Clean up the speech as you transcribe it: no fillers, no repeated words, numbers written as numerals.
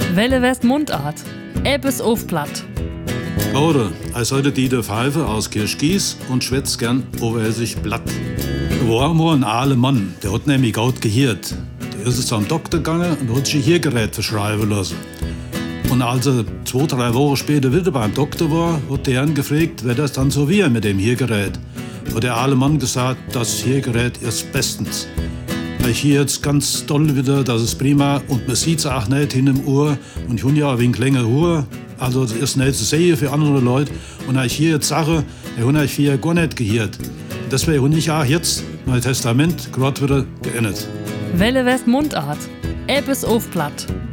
Welle West Mundart. Ebbes auf Platt. Oder, als heute Dieter Pfeife aus Kirchgies und schwätzt gern over sich Blatt. Da war mal ein ahler Mann, der hat nämlich gut gehört. Der ist zum Doktor gegangen und hat sich ein Hörgerät verschreiben lassen. Und als er 2-3 Wochen später wieder beim Doktor war, hat der ihn gefragt, wer das dann so wäre mit dem Hörgerät. Hat der ahle Mann gesagt, das Hörgerät ist bestens. Ich hier jetzt ganz toll wieder, das ist prima und man sieht es auch nicht hin im Ohr und ich habe ja ein wenig länger Ruhe, also das ist nicht zu sehen für andere Leute und ich hier jetzt sage, ich habe ich hier gar nicht gehört. Deswegen habe ich auch jetzt mein Testament gerade wieder geändert. Welle West Mundart. Ebbes auf Platt.